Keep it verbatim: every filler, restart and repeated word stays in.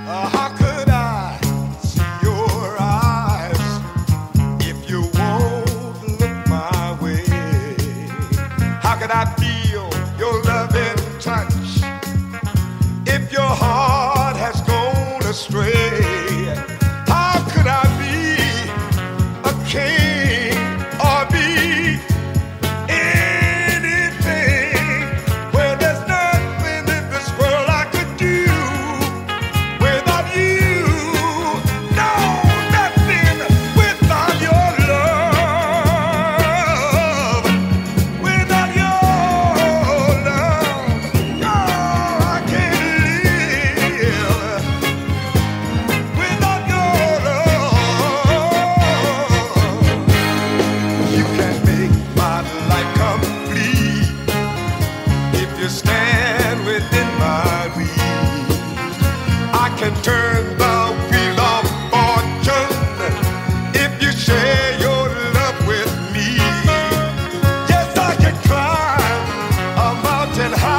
Uh, how could I see your eyes if you won't look my way? How could I feel your loving touch if your heart has gone astray? How could I be a king or be anything where there's nothing in this world I could do without you? No, nothing without your love. Without your love, no, I can't live. Without your love, you can make my life complete if you stand within my reach. I can turn the wheel of fortune if you share your love with me. Yes, I can climb a mountain high